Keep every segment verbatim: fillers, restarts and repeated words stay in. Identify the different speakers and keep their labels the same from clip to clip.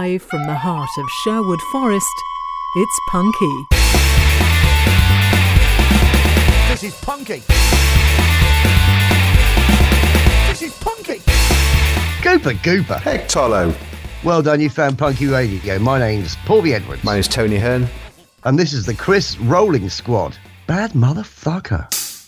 Speaker 1: Live from the heart of Sherwood Forest, it's Punky.
Speaker 2: This is Punky. This is Punky.
Speaker 3: Gooper, Gooper.
Speaker 4: Heck, Tolo.
Speaker 3: Well done, you found Punky Radio. My name's Paul B. Edwards.
Speaker 4: My name's Tony Hearn.
Speaker 3: And this is the Chris Rolling Squad. Bad motherfucker.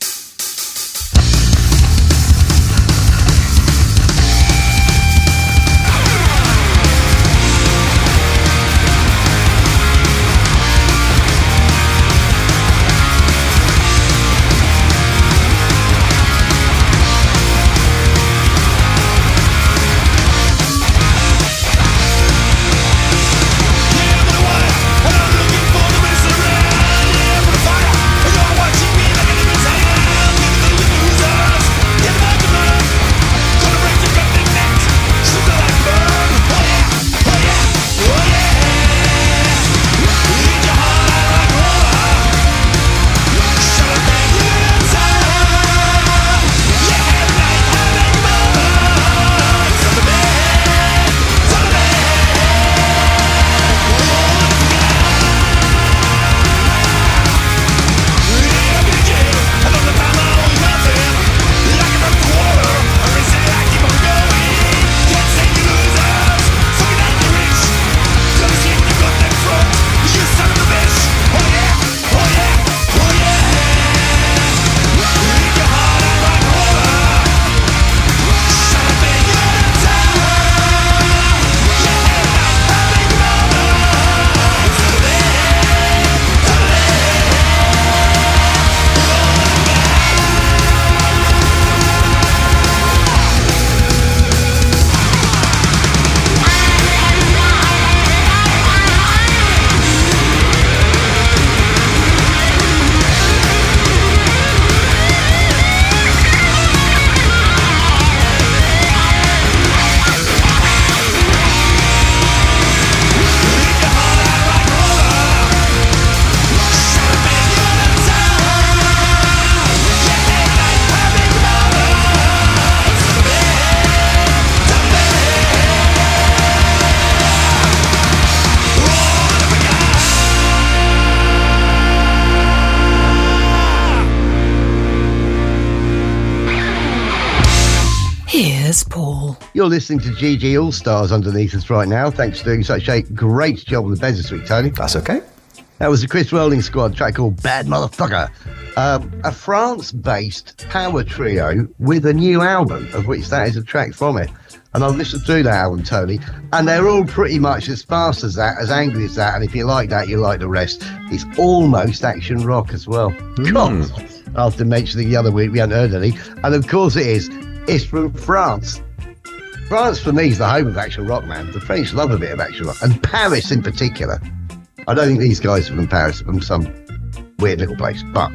Speaker 1: Paul.
Speaker 3: You're listening to G G All Stars underneath us right now. Thanks for doing such a great job on the beds this week, Tony.
Speaker 4: That's okay.
Speaker 3: That was the Chris Rolling Squad track called Bad Motherfucker. Um, a France-based power trio with a new album, of which that is a track from it. And I've listened through that album, Tony, and they're all pretty much as fast as that, as angry as that, and if you like that, you like the rest. It's almost action rock as well.
Speaker 4: Mm.
Speaker 3: God, after mentioning the other week, we hadn't heard any. And of course it is. It's from France. France, for me, is the home of action rock, man. The French love a bit of action rock, and Paris in particular. I don't think these guys are from Paris, they're from some weird little place, but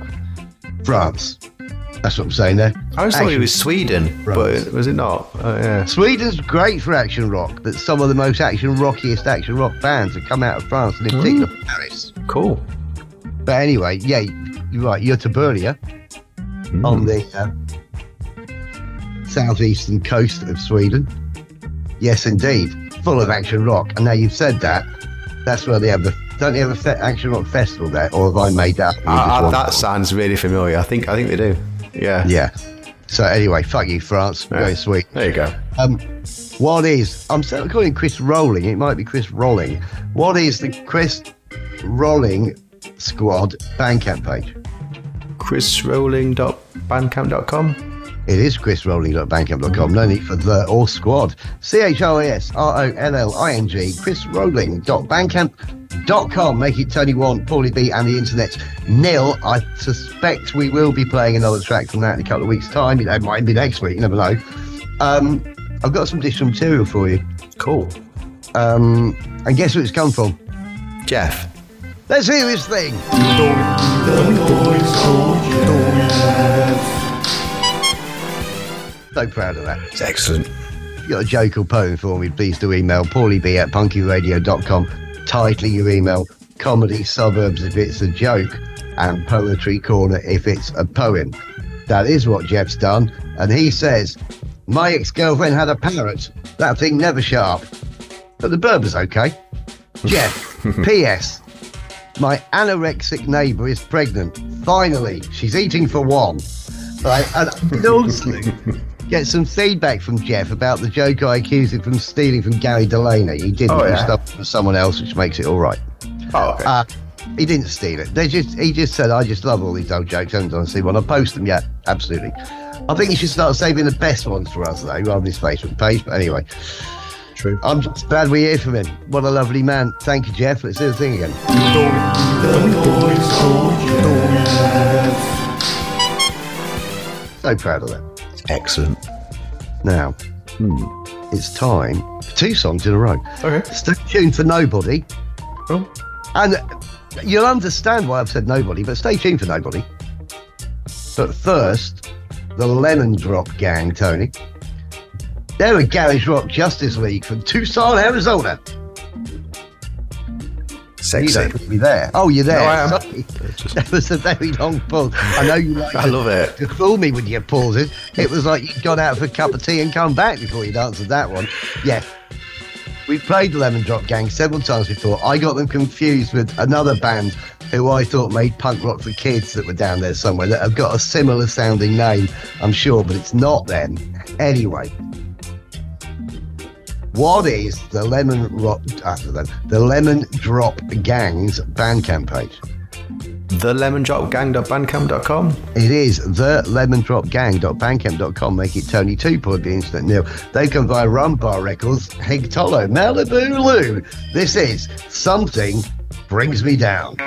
Speaker 3: France. That's what I'm saying there.
Speaker 4: I always
Speaker 3: action
Speaker 4: thought it was Sweden,
Speaker 3: France.
Speaker 4: But was it not? Oh, yeah.
Speaker 3: Sweden's great for action rock, but some of the most action rockiest action rock bands have come out of France, and in particular
Speaker 4: Mm.
Speaker 3: Paris.
Speaker 4: Cool.
Speaker 3: But anyway, yeah, you're right, Göteborg mm. on the uh, southeastern coast of Sweden. Yes, indeed. Full of action rock. And now you've said that, that's where they have the... Don't they have a fe- action rock festival there? Or have I made that up?
Speaker 4: Uh, uh, that sounds really familiar. I think I think they do. Yeah.
Speaker 3: Yeah. So anyway, fuck you, France.
Speaker 4: Yeah.
Speaker 3: Very sweet.
Speaker 4: There you go.
Speaker 3: Um, what is... I'm still calling Chris Rolling. It might be Chris Rolling. What is the Chris Rolling Squad Bandcamp page?
Speaker 4: chris rolling dot bandcamp dot com.
Speaker 3: It is chris rolling dot bandcamp dot com. No need for the or squad. C H R I S R O L L I N G. chris rolling dot bandcamp dot com. Make it Tony one, Paulie B, and the internet nil. I suspect we will be playing another track from that in a couple of weeks' time. It might be next week. You never know. Um, I've got some additional material for you.
Speaker 4: Cool.
Speaker 3: Um, and guess who it's come from?
Speaker 4: Jeff.
Speaker 3: Let's hear this thing. So proud of that.
Speaker 4: It's excellent.
Speaker 3: If you've got a joke or poem for me, please do email paulieb at punky radio dot com. Title your email Comedy Suburbs if it's a joke, and Poetry Corner if it's a poem. That is what Jeff's done. And he says, my ex-girlfriend had a parrot. That thing never shut up. but the burp was okay. Jeff, P S My anorexic neighbour is pregnant. Finally, she's eating for one. Right, and also get some feedback from Jeff about the joke I accused him from stealing from Gary Delaney. He didn't.
Speaker 4: Oh, yeah.
Speaker 3: He stole it from someone else, which makes it all right.
Speaker 4: Oh, okay.
Speaker 3: Uh, he didn't steal it. They just he just said, I just love all these old jokes. I haven't see one. I'll post them. Yeah, absolutely. I think you should start saving the best ones for us, though, rather than his Facebook page. But anyway,
Speaker 4: True.
Speaker 3: I'm just glad we hear from him. What a lovely man. Thank you, Jeff. Let's do the thing again. So proud of that.
Speaker 4: Excellent.
Speaker 3: Now, hmm, it's time for two songs in a row.
Speaker 4: Okay.
Speaker 3: Stay tuned for Nobody.
Speaker 4: Oh.
Speaker 3: And you'll understand why I've said Nobody, but stay tuned for Nobody. But first, the Lemon Drop Gang, Tony. They're a Garage Rock Justice League from Tucson, Arizona.
Speaker 4: Sexy.
Speaker 3: You don't be there. Oh, you're there.
Speaker 4: No, I am.
Speaker 3: Sorry. That was a very long pause. I know you like
Speaker 4: I
Speaker 3: to,
Speaker 4: love it.
Speaker 3: to fool me with your pauses. It was like you'd gone out for a cup of tea and come back before you'd answered that one. Yeah. We've played the Lemon Drop Gang several times before. I got them confused with another band who I thought made punk rock for kids that were down there somewhere that have got a similar sounding name, I'm sure, but it's not them. Anyway. What is the Lemon Rock, uh, the Lemon Drop Gang's Bandcamp page?
Speaker 4: the lemon drop gang dot bandcamp dot com.
Speaker 3: It is the lemon drop gang dot bandcamp dot com. Make it Tony two, Paul the Internet Nil. They come via Rumbar Records, Hig Tolo, Malibu Lou. This is Something Brings Me Down.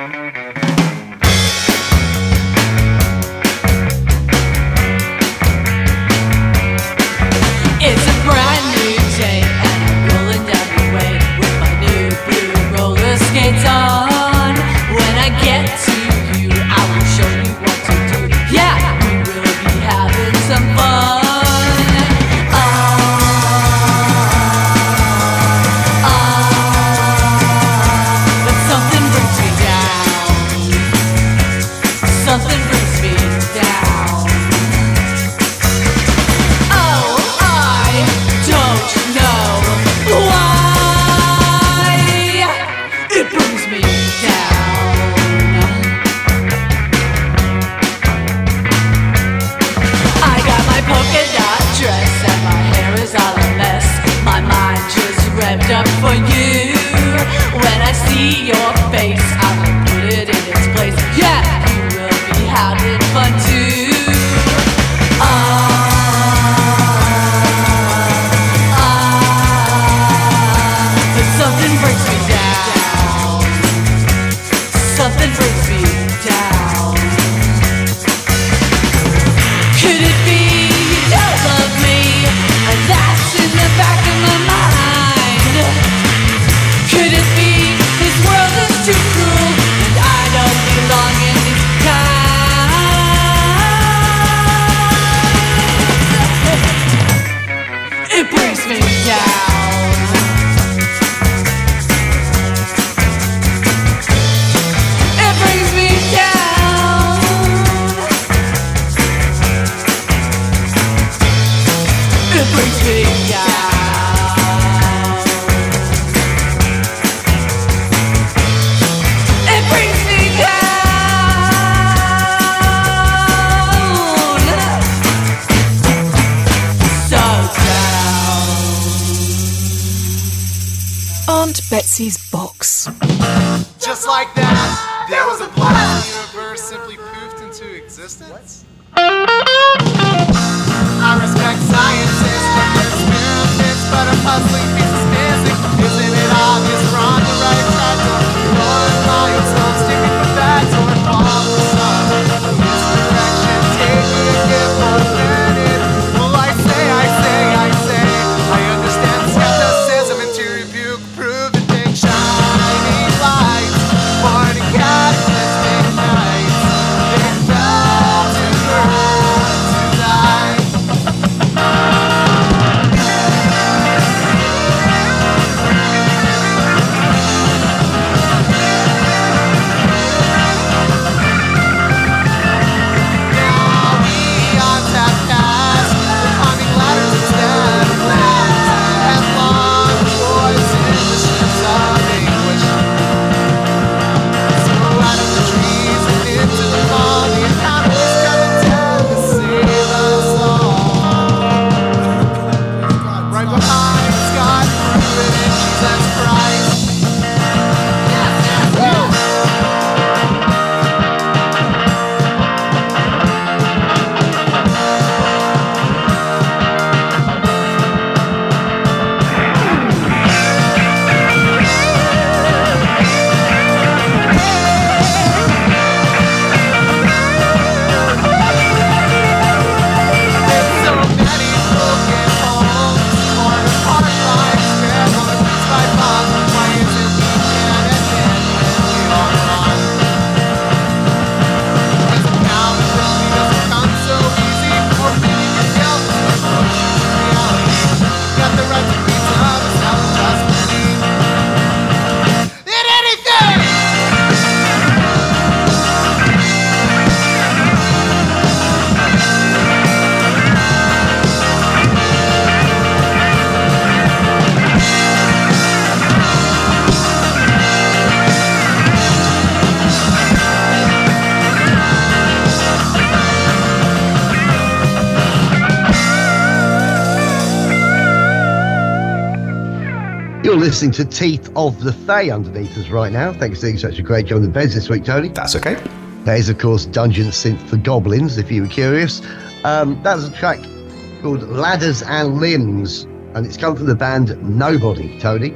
Speaker 5: It's a brand new day and I'm rolling down the way with my new blue roller skates on. When I get to you, I will show you what to do. Yeah, we will be having some fun. Ah, ah, but something brings me down. Something brings me down. Oh, I don't know why it brings me down. I got my polka dot dress and my hair is all a mess. My mind just revved up for you. When I see your face, I will put it in its place. Yeah, you will be having fun too. Ah. Something brings me down. Something brings me down. Could it be you don't love me, and that's in the back of my mind? Could it be this world is too cruel, and I don't belong in this kind? It brings me down.
Speaker 1: Aunt Betsy's box.
Speaker 6: Just like that, there was a black universe simply poofed into existence. I respect scientists and experiments, but a puzzling piece is missing. Isn't it obvious we're on the right track? Or rolling milestones, sticking with facts, or follow the sun? Misdirection, taking a gift for granted. Well, I say, I say, I say, I understand skepticism and to rebuke, prove and take shining lights. Party catalyst midnights, they fell to earth tonight.
Speaker 3: You're listening to Teeth of the Fae underneath us right now. Thanks for doing such a great job on the beds this week, Tony.
Speaker 4: That's okay.
Speaker 3: That is, of course, Dungeon Synth for Goblins, if you were curious. Um, that was a track called Ladders and Limbs, and it's come from the band Nobody, Tony.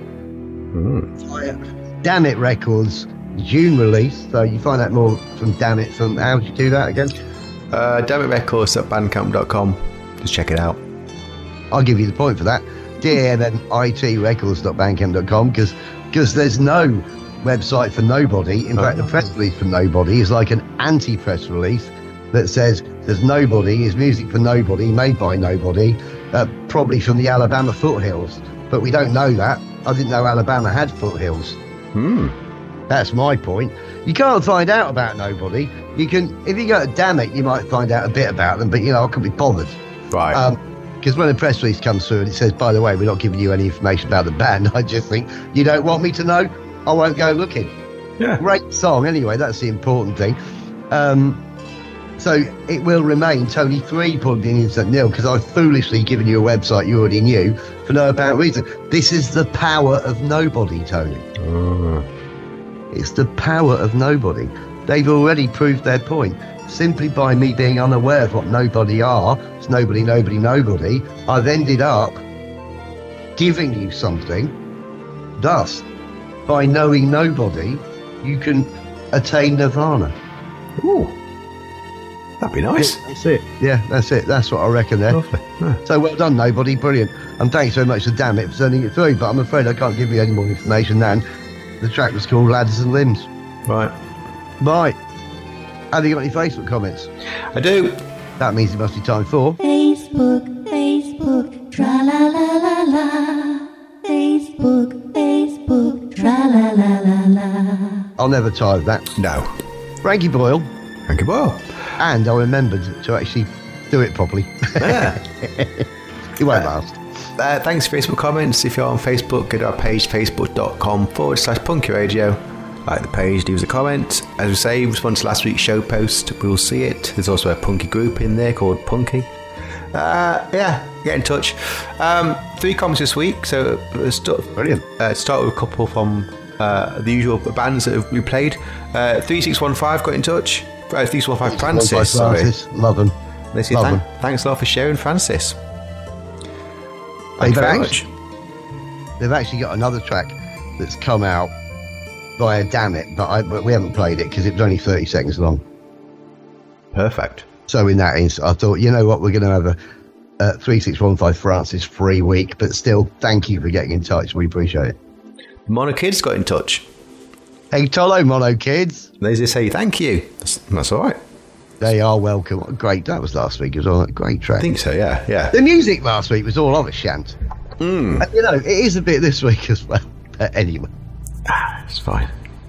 Speaker 3: Mm. Damn It Records, June release. So you find out more from Damn It from, how did you do that again?
Speaker 4: Uh, Damn It Records at bandcamp dot com. Just check it out.
Speaker 3: I'll give you the point for that. D A M M I T records dot bandcamp dot com, because because there's no website for Nobody. In oh. fact, the press release for Nobody is like an anti-press release that says there's Nobody, is music for nobody, made by nobody, uh, probably from the Alabama foothills. But we don't know that. I didn't know Alabama had foothills.
Speaker 4: Hmm.
Speaker 3: That's my point. You can't find out about Nobody. You can, if you go to Damn It, you might find out a bit about them, but you know, I couldn't be bothered.
Speaker 4: Right.
Speaker 3: Um, Because when a press release comes through and it says, by the way, we're not giving you any information about the band, I just think, you don't want me to know? I won't go looking.
Speaker 4: Yeah.
Speaker 3: Great song, anyway, that's the important thing. Um, so it will remain Tony three, probably an instant nil, because I've foolishly given you a website you already knew for no apparent reason. This is the power of Nobody, Tony.
Speaker 4: Oh.
Speaker 3: It's the power of Nobody. They've already proved their point. Simply by me being unaware of what Nobody are, it's nobody, nobody, nobody, I've ended up giving you something. Thus, by knowing Nobody, you can attain nirvana.
Speaker 4: Ooh, that'd be nice.
Speaker 3: Yeah, that's it. Yeah, that's it. That's what I reckon there.
Speaker 4: Lovely. Yeah.
Speaker 3: So well done, Nobody. Brilliant. And thanks very much to Damn It for sending it through, but I'm afraid I can't give you any more information than the track was called Ladders and Limbs.
Speaker 4: Right.
Speaker 3: Right. Have you got any Facebook comments?
Speaker 4: I do.
Speaker 3: That means it must be time for
Speaker 7: Facebook, Facebook, tra la la la la. Facebook, Facebook, tra la la la la.
Speaker 3: I'll never tire of that.
Speaker 4: No.
Speaker 3: Frankie Boyle.
Speaker 4: Frankie Boyle.
Speaker 3: And I remembered to actually do it properly.
Speaker 4: Yeah.
Speaker 3: It won't
Speaker 4: Uh,
Speaker 3: last.
Speaker 4: Uh, thanks for Facebook comments. If you're on Facebook, go to our page, facebook.com forward slash punky radio. Like the page, leave us a comment. As we say, respond to last week's show post. We'll see it. There's also a punky group in there called Punky. Uh, yeah, get in touch. Um, three comments this week. So uh, start,
Speaker 3: Brilliant.
Speaker 4: Uh, start with a couple from uh, the usual bands that we played. Uh, three six one five got in touch. Uh, three six one five Francis. Sorry.
Speaker 3: Francis. Love them.
Speaker 4: They say
Speaker 3: Love
Speaker 4: thank,
Speaker 3: them.
Speaker 4: thanks a lot for sharing, Francis.
Speaker 3: They've
Speaker 4: Thank you very
Speaker 3: actually,
Speaker 4: much.
Speaker 3: they've actually got another track that's come out via Damn It, but, I, but we haven't played it because it was only thirty seconds long.
Speaker 4: Perfect.
Speaker 3: So in that instance, I thought, you know what, we're going to have a, a three six one five Francis free week, but still, thank you for getting in touch. We appreciate it.
Speaker 4: Mono Kids got in touch.
Speaker 3: Hey, Tolo, Mono Kids.
Speaker 4: They just say thank you. That's, that's all right.
Speaker 3: They are welcome. Great. That was last week as well. Great track.
Speaker 4: I think so, yeah. yeah.
Speaker 3: The music last week was all of a shant.
Speaker 4: Mm.
Speaker 3: And, you know, it is a bit this week as well. But anyway.
Speaker 4: Ah, it's fine.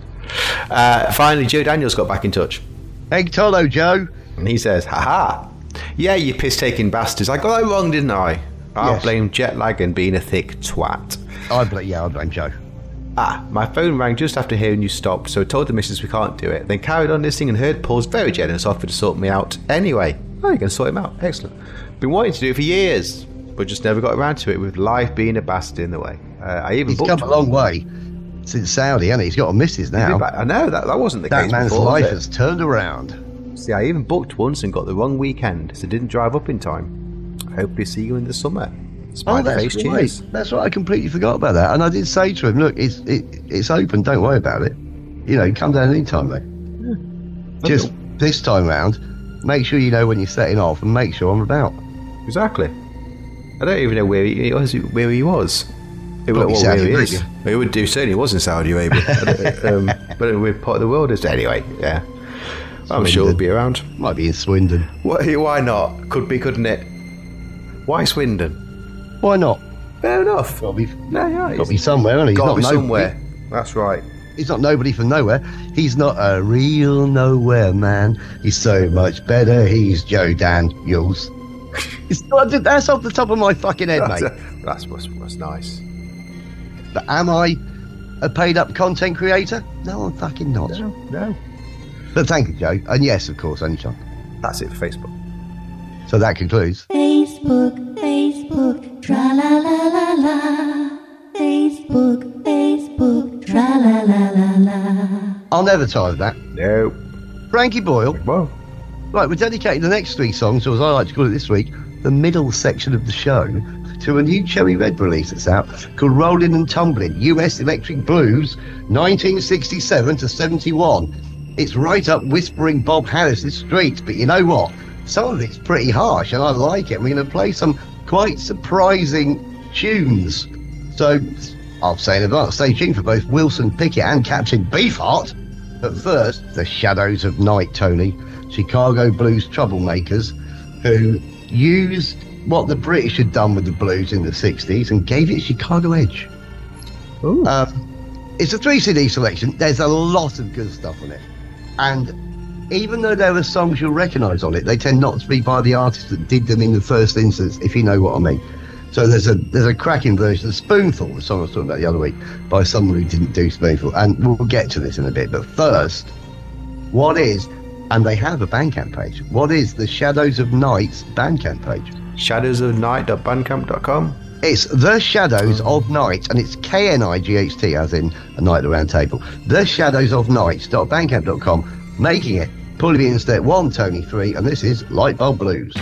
Speaker 4: Uh, finally, Joe Daniels got back in touch.
Speaker 3: Hey, Tolo, Joe.
Speaker 4: And he says, haha. Yeah, you piss-taking bastards. I got that wrong, didn't I? I'll
Speaker 3: Yes.
Speaker 4: blame jet lag and being a thick twat.
Speaker 3: I blame, yeah, I blame Joe.
Speaker 4: Ah, my phone rang just after hearing you stopped, so I told the missus we can't do it. Then carried on listening and heard Paul's very generous offer to sort me out anyway. Oh, you can sort him out. Excellent. Been wanting to do it for years, but just never got around to it with life being a bastard in the way. Uh, I even
Speaker 3: He's
Speaker 4: booked
Speaker 3: come a long way since Saudi, hasn't he? He's got a missus now.
Speaker 4: I know, that, that wasn't the
Speaker 3: That
Speaker 4: case
Speaker 3: man's
Speaker 4: before, was
Speaker 3: life
Speaker 4: it?
Speaker 3: has turned around.
Speaker 4: See, I even booked once and got the wrong weekend, so didn't drive up in time. I hope we see you in the summer.
Speaker 3: Oh,
Speaker 4: Smiley
Speaker 3: that's
Speaker 4: face,
Speaker 3: right.
Speaker 4: cheers.
Speaker 3: That's right. I completely forgot about that. And I did say to him, look, it's it, it's open. Don't worry about it. You know, come down any time, mate. Yeah. Just this time round, make sure you know when you're setting off and make sure I'm about.
Speaker 4: Exactly. I don't even know where he, where he was. It,
Speaker 3: Probably
Speaker 4: well,
Speaker 3: Saudi
Speaker 4: where he is.
Speaker 3: Arabia.
Speaker 4: It would do, certainly was in Saudi Arabia. um, but we're part of the world. Is anyway, yeah. I'm sure he'll be around.
Speaker 3: Might be in Swindon.
Speaker 4: Why, why not? Could be, couldn't it? Why Swindon?
Speaker 3: Why not?
Speaker 4: Fair enough.
Speaker 3: Got to be,
Speaker 4: No, yeah,
Speaker 3: got to be somewhere, hasn't he? He's
Speaker 4: Got to
Speaker 3: not
Speaker 4: be
Speaker 3: nobody.
Speaker 4: somewhere. That's right.
Speaker 3: He's not nobody from nowhere. He's not a real nowhere man. He's so much better. He's Joe Daniels. It's, that's off the top of my fucking head,
Speaker 4: That's,
Speaker 3: mate.
Speaker 4: that's, that's, that's nice.
Speaker 3: But am I a paid-up content creator? No, I'm fucking not.
Speaker 4: No, no.
Speaker 3: But thank you, Joe. And yes, of course, anytime.
Speaker 4: That's it for Facebook.
Speaker 3: So that concludes.
Speaker 7: Facebook, Facebook, tra la la la la. Facebook,
Speaker 3: I'll never tire of that.
Speaker 4: No.
Speaker 3: Frankie Boyle.
Speaker 4: Well,
Speaker 3: Right, we're dedicating the next three songs, or as I like to call it this week, the middle section of the show, to a new Cherry Red release that's out called Rollin' and Tumblin', U S Electric Blues, nineteen sixty-seven to seventy-one. It's right up Whispering Bob Harris's street, but you know what? Some of it's pretty harsh, and I like it. We're going to play some quite surprising tunes. So, I'll say in advance, stay tuned for both Wilson Pickett and Captain Beefheart. But first, The Shadows of Night, Tony. Chicago blues troublemakers who used what the British had done with the blues in the sixties and gave it Chicago edge.
Speaker 4: Ooh.
Speaker 3: Um, it's a three C D selection. There's a lot of good stuff on it. And even though there are songs you'll recognise on it, they tend not to be by the artist that did them in the first instance, if you know what I mean. So there's a there's a cracking version of Spoonful, the song I was talking about the other week, by someone who didn't do Spoonful. And we'll get to this in a bit. But first, what is... And they have a Bandcamp page. What is the Shadows of Night's Bandcamp page?
Speaker 4: shadows of night dot bandcamp dot com.
Speaker 3: It's The Shadows of Night, and it's K N I G H T, as in a night at the round table. The Shadows of Night dot bandcamp dot com, making it Paulie B Instead one, Tony three, and this is Lightbulb Blues.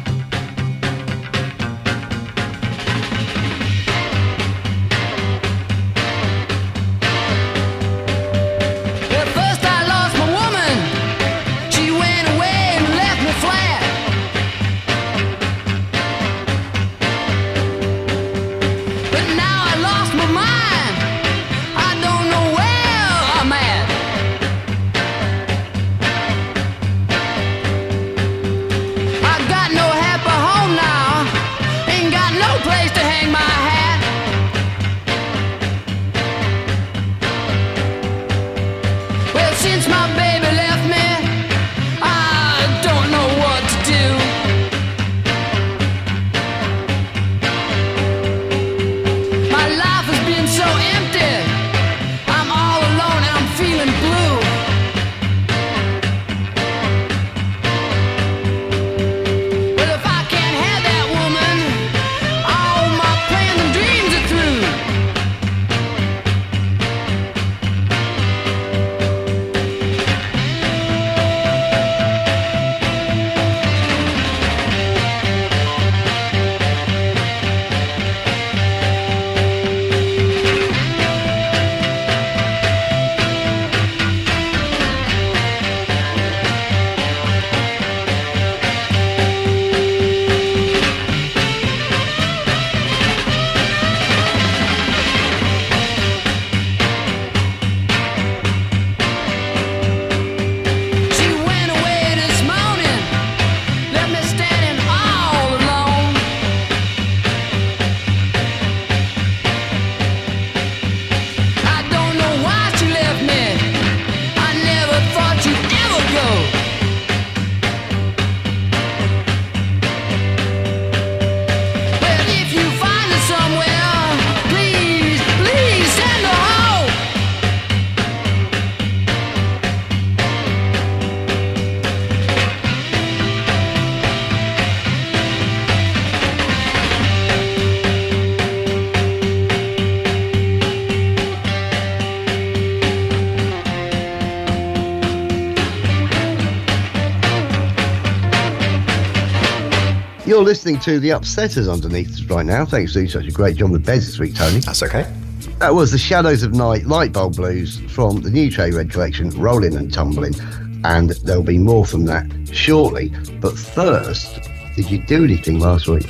Speaker 3: You're listening to The Upsetters underneath us right now. Thanks for doing such a great job with beds this week, Tony.
Speaker 4: That's okay.
Speaker 3: That was The Shadows of Night, Lightbulb Blues, from the new Cherry Red collection, Rollin' and Tumblin'. And there'll be more from that shortly. But first, did you do anything last week?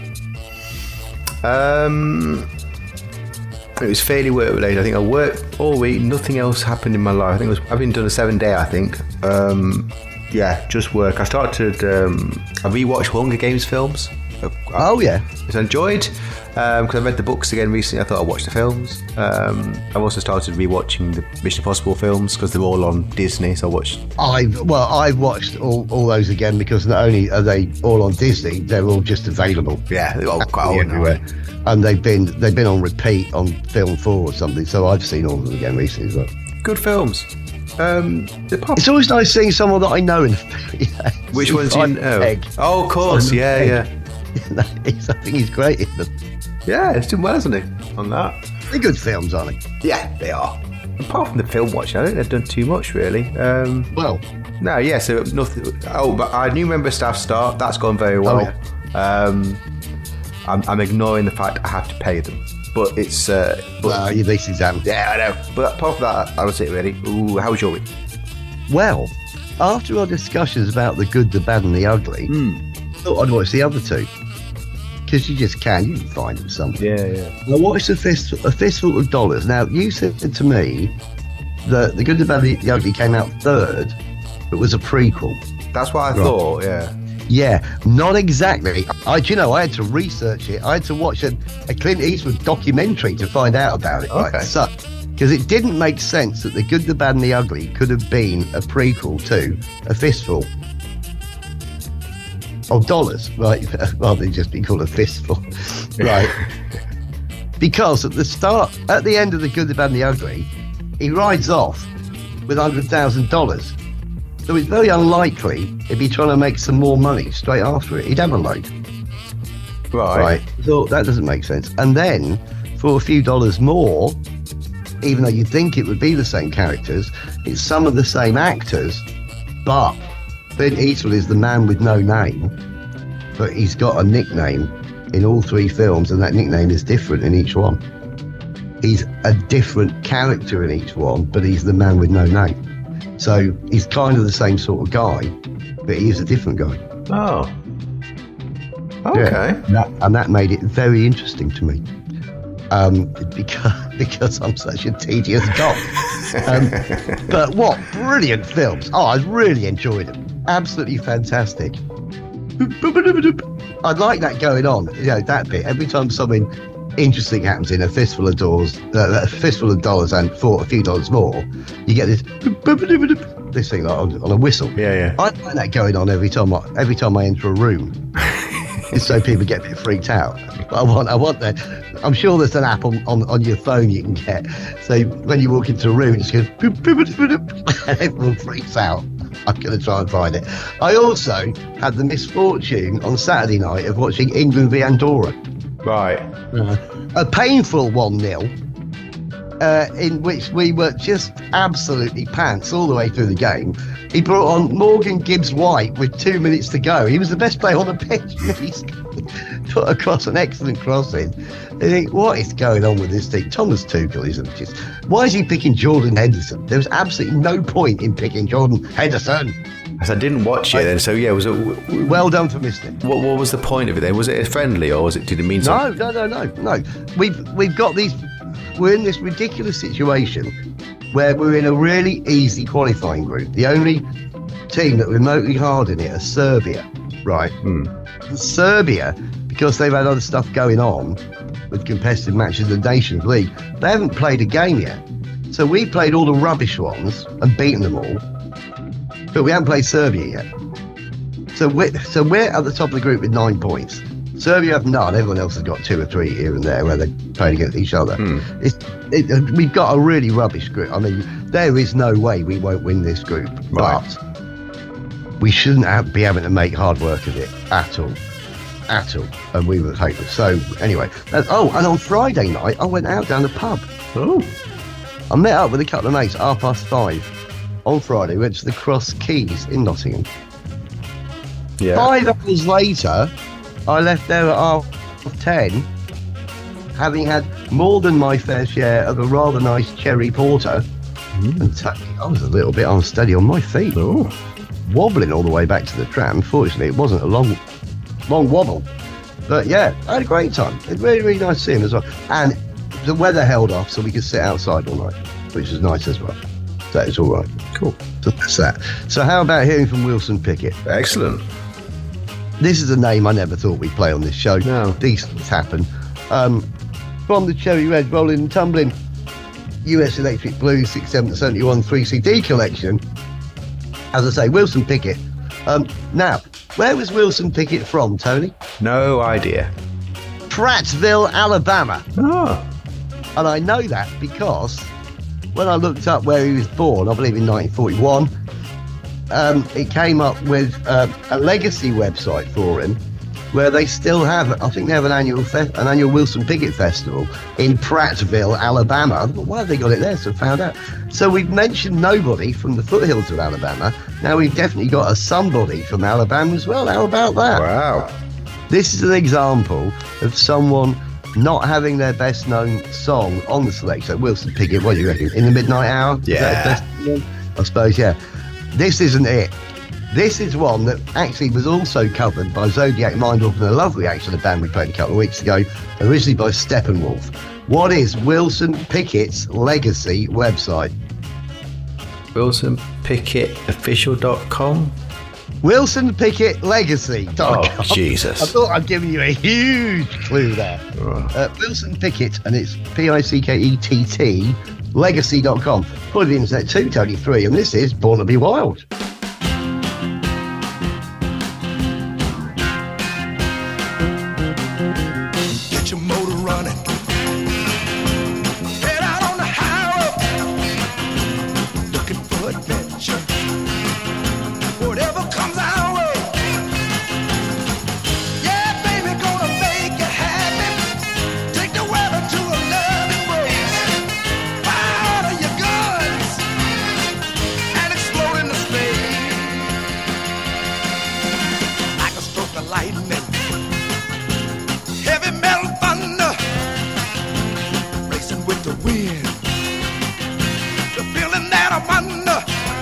Speaker 4: Um, it was fairly work related. I think I worked all week. Nothing else happened in my life. I think it was, I've been done a seven day, I think. Um, yeah, just work. I started, um, I rewatched Hunger Games films.
Speaker 3: Oh, yeah.
Speaker 4: Which I enjoyed, because um, I read the books again recently. I thought I'd watch the films. Um, I've also started rewatching the Mission Impossible films because they're all on Disney, so I watched.
Speaker 3: I've well, I've watched all, all those again because not only are they all on Disney, they're all just available.
Speaker 4: Yeah, they're all quite old
Speaker 3: everywhere, now. And they've been they've been on repeat on Film Four or something. So I've seen all of them again recently as well.
Speaker 4: Good films. Um,
Speaker 3: it's always nice seeing someone that I know in. Yeah,
Speaker 4: Which one's you know? Oh, of course, yeah, Pegg. yeah.
Speaker 3: I think he's great in them.
Speaker 4: Yeah, he's doing well, isn't he? On that.
Speaker 3: They're good films, aren't they?
Speaker 4: Yeah, they are. apart from the film watching, I don't think they've done too much really. Um,
Speaker 3: Well,
Speaker 4: no, yeah, so nothing. Oh, but our new member staff start. That's gone very well.
Speaker 3: Oh,
Speaker 4: um, I'm, I'm ignoring the fact I have to pay them, but it's. Uh, but,
Speaker 3: well, your lease exam.
Speaker 4: yeah, I know. But apart from that, that was it really. Ooh, how was your week?
Speaker 3: Well, after our discussions about the good, the bad, and the ugly, I thought I'd watch the other two. Because you just can, you can find them somewhere.
Speaker 4: Yeah, yeah.
Speaker 3: I watched a, fist, a Fistful of Dollars. Now, you said to me that The Good, the Bad, and the Ugly came out third, but was a prequel.
Speaker 4: That's what I
Speaker 3: Right.
Speaker 4: thought. Yeah.
Speaker 3: Yeah, not exactly. I, do you know, I had to research it. I had to watch a, a Clint Eastwood documentary to find out about it.
Speaker 4: Okay.
Speaker 3: Right? So, because it didn't make sense that The Good, the Bad, and the Ugly could have been a prequel to A Fistful of Dollars, right? Rather than just be called A Fistful, right? Because at the start, at the end of The Good, the Bad, and the Ugly, he rides off with one hundred thousand dollars. So it's very unlikely he'd be trying to make some more money straight after it. He'd have a load.
Speaker 4: Right.
Speaker 3: Right. So that doesn't make sense. And then, for a few dollars more, even though you'd think it would be the same characters, it's some of the same actors, but Clint Eastwood is the man with no name, but he's got a nickname in all three films, and that nickname is different in each one. He's a different character in each one, but he's the man with no name. So he's kind of the same sort of guy, but he is a different guy.
Speaker 4: Oh. Okay.
Speaker 3: Yeah. And, that, and that made it very interesting to me. Um, because, because I'm such a tedious cop. um, but what brilliant films. Oh, I really enjoyed them. Absolutely fantastic. I'd like that going on, you know, that bit. Every time something interesting happens in A Fistful of Dollars, uh, a Fistful of Dollars and for a few dollars more, you get this this thing like on, on a whistle.
Speaker 4: Yeah, yeah.
Speaker 3: I like that going on every time I, every time I enter a room. It's so people get a bit freaked out. But I want, I want that. I'm sure there's an app on, on, on your phone you can get. So when you walk into a room, it just goes, boop, boop, boop, boop, and everyone freaks out. I'm going to try and find it. I also had the misfortune on Saturday night of watching England v Andorra.
Speaker 4: Right.
Speaker 3: A painful one nil, uh, in which we were just absolutely pants all the way through the game. He brought on Morgan Gibbs-White with two minutes to go. He was the best player on the pitch. He's put across an excellent crossing. I think, what is going on with this thing? Thomas Tuchel isn't just. Why is he picking Jordan Henderson? There was absolutely no point in picking Jordan Henderson.
Speaker 4: As I didn't watch it then, so yeah, was it?
Speaker 3: Well done for missing.
Speaker 4: What, what was the point of it then? Was it a friendly or was it? Did it mean something?
Speaker 3: No, no, no, no, no. We've we've got these. We're in this ridiculous situation where we're in a really easy qualifying group. The only team that remotely hard in it are Serbia, right?
Speaker 4: Hmm.
Speaker 3: And Serbia, because they've had other stuff going on with competitive matches in the Nations League, they haven't played a game yet. So we played all the rubbish ones and beaten them all, but we haven't played Serbia yet. So we're, so we're at the top of the group with nine points. Serbia have none. Everyone else has got two or three here and there where they play against each other.
Speaker 4: Hmm.
Speaker 3: It's, it, we've got a really rubbish group. I mean, there is no way we won't win this group,
Speaker 4: Right.
Speaker 3: but we shouldn't have, be having to make hard work of it at all. At all. And we were hopeless. So, anyway. That's, oh, and on Friday night, I went out down the pub.
Speaker 4: Oh.
Speaker 3: I met up with a couple of mates at half past five on Friday. Went to the Cross Keys in Nottingham.
Speaker 4: Yeah.
Speaker 3: Five hours later, I left there at half ten, having had more than my fair share of a rather nice cherry porter. Mm. And t- I was a little bit unsteady on my feet.
Speaker 4: Oh.
Speaker 3: Wobbling all the way back to the tram. Fortunately, it wasn't a long, long wobble. But yeah, I had a great time. It's really, really nice to see him as well. And the weather held off, so we could sit outside all night, which was nice as well. That is all right.
Speaker 4: Cool.
Speaker 3: So that's that. So how about hearing from Wilson Pickett?
Speaker 4: Excellent.
Speaker 3: This is a name I never thought we'd play on this show.
Speaker 4: No.
Speaker 3: These things happen. Um, from the Cherry Red Rolling and Tumbling U S Electric Blues six seven seven one three C D collection. As I say, Wilson Pickett. Um, now, where was Wilson Pickett from, Tony?
Speaker 4: No idea.
Speaker 3: Prattsville, Alabama.
Speaker 4: Oh.
Speaker 3: And I know that because when I looked up where he was born, I believe in nineteen forty-one, um, it came up with uh, a legacy website for him, where they still have, I think they have an annual fe- an annual Wilson Pickett Festival in Prattville, Alabama. I thought, why have they got it there? So I found out. So we've mentioned nobody from the foothills of Alabama. Now we've definitely got a somebody from Alabama as well. How about that?
Speaker 4: Wow. This
Speaker 3: is an example of someone not having their best known song on the selection. So Wilson Pickett, what do you reckon? In the Midnight Hour? Is that
Speaker 4: Yeah.
Speaker 3: the best one? I suppose, yeah. This isn't it. This is one that actually was also covered by Zodiac Mindwolf and a lovely actually the band we played a couple of weeks ago, originally by Steppenwolf. What is Wilson Pickett's legacy website?
Speaker 4: Wilson Pickett Official dot com.
Speaker 3: Wilson Pickett Legacy.
Speaker 4: Oh, Jesus.
Speaker 3: I thought I'd given you a huge clue there.
Speaker 4: Oh.
Speaker 3: Uh, Wilson Pickett, and it's P I C K E T T, legacy dot com. Put the internet too, Tony three, and this is Born to Be Wild.
Speaker 6: Get your motor running. Head out on the highway. Looking for adventure. Whatever comes our way. Yeah, baby, gonna make you happy. Take the weather to a love embrace. Fire all of your guns and explode into space. Like a stroke of lightning. Heavy metal thunder, racing with the wind. The feeling that I'm under.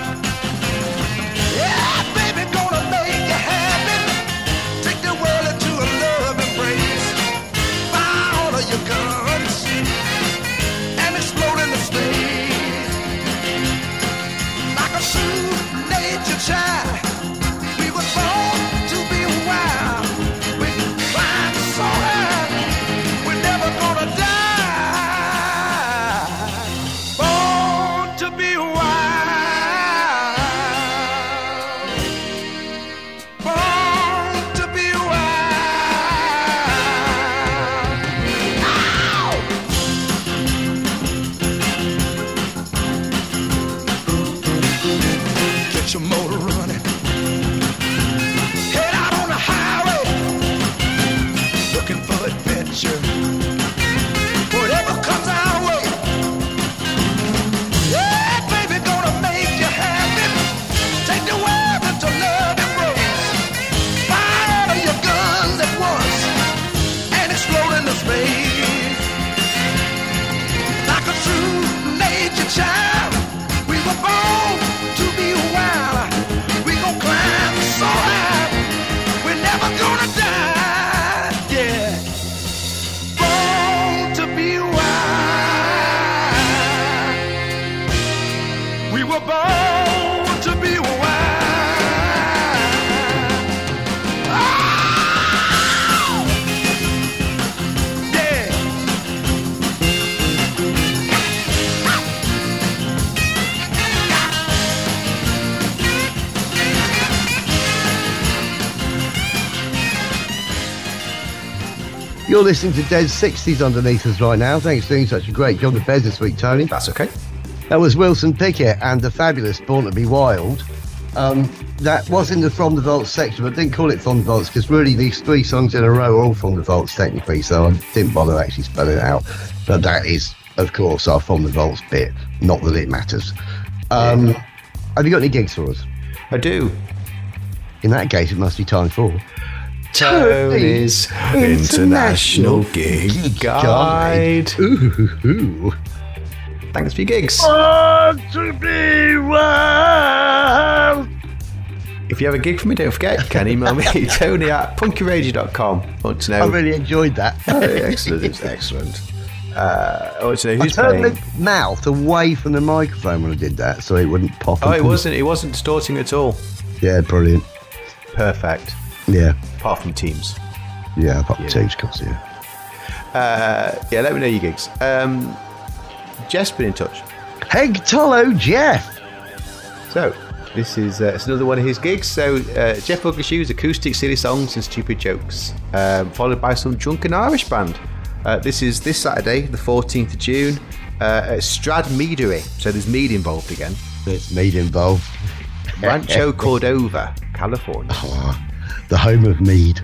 Speaker 6: Yeah, baby, gonna make you happy. Take the world into a love embrace. Fire all of your guns and explode into space. Like a true nature child, we were born to be wild. We climb so high, we're never gonna die. Born to be wild. Born to be wild. Get your motor running. Head out on the highway. Looking for adventure. Whatever comes our way. Yeah, baby, gonna make you happy. Take the world into love embrace. Fire all of your guns at once and explode into space. Like a true nature child, we were born to be wild. We gon' climb so high, we're never gonna die. Yeah, born to be wild. We were born to be wild. Oh! Yeah.
Speaker 3: You're listening to Des sixties underneath us right now. Thanks for doing such a great job with Bez this week, Tony.
Speaker 4: That's okay.
Speaker 3: That was Wilson Pickett and the fabulous Born to Be Wild. Um, that was in the From the Vaults section, but didn't call it From the Vaults because really these three songs in a row are all From the Vaults technically, so I didn't bother actually spelling it out. But that is, of course, our From the Vaults bit. Not that it matters. Um,
Speaker 4: Yeah.
Speaker 3: Have you got any gigs for us?
Speaker 4: I do.
Speaker 3: In that case, it must be time for
Speaker 4: Tony's International Gig Guide.
Speaker 3: Ooh, ooh.
Speaker 4: Thanks for your gigs.
Speaker 3: Want to be wild.
Speaker 4: If you have a gig for me, don't forget, you can email me, Tony at punky radio dot com. Want to know?
Speaker 3: I really enjoyed that.
Speaker 4: Oh, excellent, it's excellent. Uh, I want to know
Speaker 3: I
Speaker 4: who's
Speaker 3: turned
Speaker 4: playing.
Speaker 3: my mouth away from the microphone when I did that, so it wouldn't pop.
Speaker 4: Oh,
Speaker 3: and
Speaker 4: it
Speaker 3: pop.
Speaker 4: wasn't. It wasn't distorting at all.
Speaker 3: Yeah, brilliant.
Speaker 4: Perfect.
Speaker 3: Yeah,
Speaker 4: Apart from Teams.
Speaker 3: yeah, apart from
Speaker 4: Yeah.
Speaker 3: Teams, of course, yeah.
Speaker 4: Uh, yeah, let me know your gigs. Um, Jeff's been in touch.
Speaker 3: Heg Tollo Jeff.
Speaker 4: So, this is uh, it's another one of his gigs. So, uh, Jeff Ugleshoe's acoustic silly songs and stupid jokes, um, followed by some drunken Irish band. Uh, this is this Saturday, the fourteenth of June, uh, at Strad Meadery. So there's mead involved again.
Speaker 3: There's mead involved.
Speaker 4: Rancho Cordova, California.
Speaker 3: Oh, the home of mead.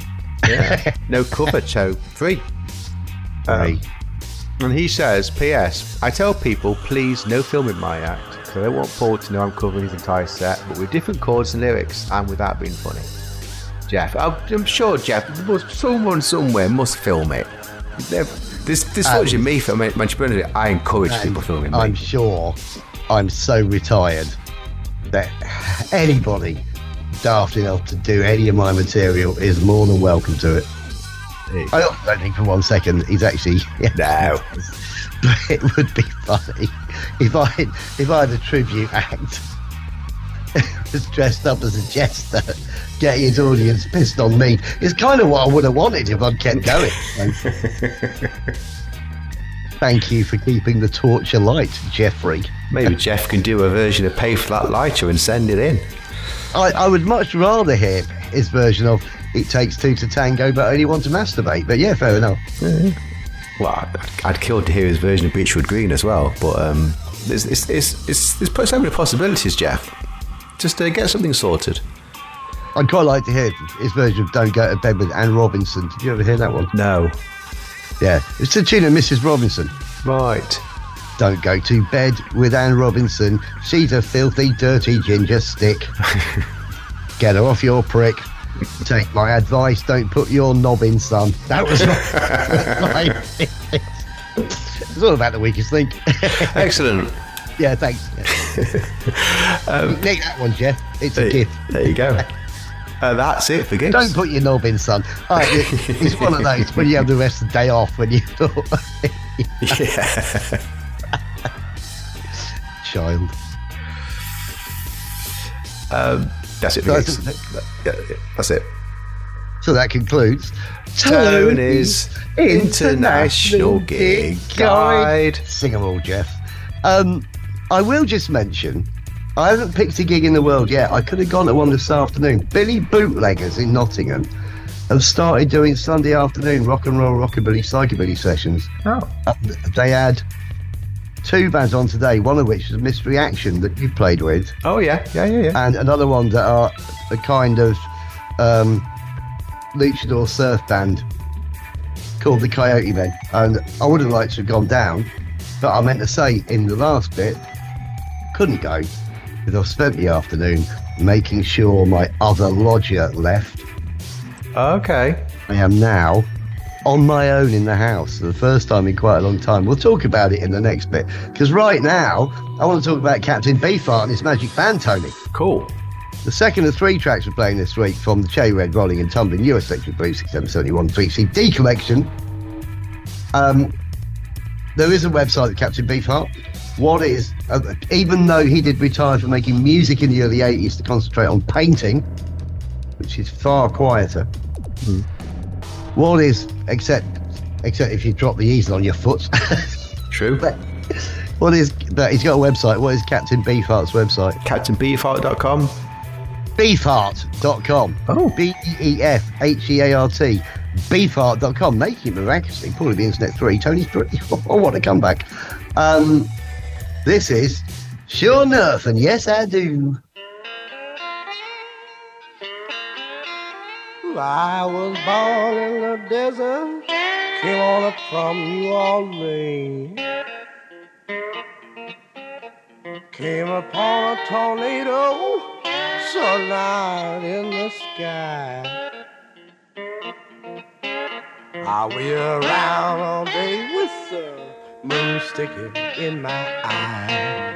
Speaker 4: Yeah. No cover, so free. Um, and he says, P S I tell people, please, no filming my act, because I don't want Paul to know I'm covering his entire set, but with different chords and lyrics, and without being funny. Jeff, I'm sure Jeff, someone somewhere must film it. This this um, footage of me filming it, I encourage um, people filming me.
Speaker 3: I'm sure I'm so retired that anybody daft enough to do any of my material is more than welcome to it. I don't think for one second he's actually yeah, no. But it would be funny if I had, if I had a tribute act was dressed up as a jester, getting his audience pissed on me. It's kind of what I would have wanted if I'd kept going. Thank you for keeping the torch alight, Jeffrey.
Speaker 4: Maybe Jeff can do a version of Pay for That Lighter and send it in.
Speaker 3: I, I would much rather hear his version of It Takes Two to Tango but Only Want to Masturbate. But yeah, fair enough.
Speaker 4: Yeah. Well, I'd, I'd kill to hear his version of Beechwood Green as well. But um, it's, it's, it's, it's, there's so many possibilities, Jeff. Just uh, get something sorted.
Speaker 3: I'd quite like to hear his version of Don't Go to Bed with Anne Robinson. Did you ever hear that one?
Speaker 4: No.
Speaker 3: Yeah, it's to the tune of Missus Robinson.
Speaker 4: Right.
Speaker 3: Don't go to bed with Anne Robinson. She's a filthy, dirty ginger stick. Get her off your prick. Take my advice. Don't put your knob in, son. That was my... It's all about the weakest link.
Speaker 4: Excellent.
Speaker 3: Yeah, thanks. um, Nick that one, Jeff. It's a
Speaker 4: there,
Speaker 3: gift.
Speaker 4: There you go. Uh, that's it for gifts.
Speaker 3: Don't put your knob in, son. Right, it, it's one of those when you have the rest of the day off when you thought.
Speaker 4: Yeah.
Speaker 3: Child.
Speaker 4: Um, that's it for
Speaker 3: that's
Speaker 4: gifts.
Speaker 3: It.
Speaker 4: Yeah, that's it.
Speaker 3: So that concludes
Speaker 4: Tony's International Gig Guide.
Speaker 3: Sing them all, Jeff. Um, I will just mention, I haven't picked a gig in the world yet. I could have gone to one this afternoon. Billy Bootleggers in Nottingham have started doing Sunday afternoon rock and roll, rockabilly, psychobilly sessions.
Speaker 4: Oh.
Speaker 3: Uh, they had two bands on today, one of which is Mystery Action that you played with.
Speaker 4: Oh, yeah, yeah, yeah, yeah.
Speaker 3: And another one that are a kind of um, luchador surf band called the Coyote Men. And I would have liked to have gone down, but I meant to say in the last bit, couldn't go because I've spent the afternoon making sure my other lodger left.
Speaker 4: Okay.
Speaker 3: I am now on my own in the house for the first time in quite a long time. We'll talk about it in the next bit because right now I want to talk about Captain Beefheart and his magic band, Tony.
Speaker 4: Cool.
Speaker 3: The second of three tracks we're playing this week from the Cherry Red Rolling and Tumbling U S Electric Blues six seven seven one three C D collection. Um, there is a website of Captain Beefheart. What is, uh, even though he did retire from making music in the early eighties to concentrate on painting, which is far quieter. Mm. What is, except except if you drop the easel on your foot.
Speaker 4: True.
Speaker 3: But what is, but he's got a website. What is Captain Beefheart's website?
Speaker 4: captain beefheart dot com.
Speaker 3: beefheart dot com.
Speaker 4: Oh.
Speaker 3: B E E F H E A R T. beefheart dot com. Making it miraculously. Probably the internet three. Tony's three. Oh, what a comeback. Um, this is Sure Enough, and yes, I do.
Speaker 6: I was born in the desert, came on up from New Orleans, came upon a tornado, sunlight in the sky. I wheel around all day with the moon sticking in my eye.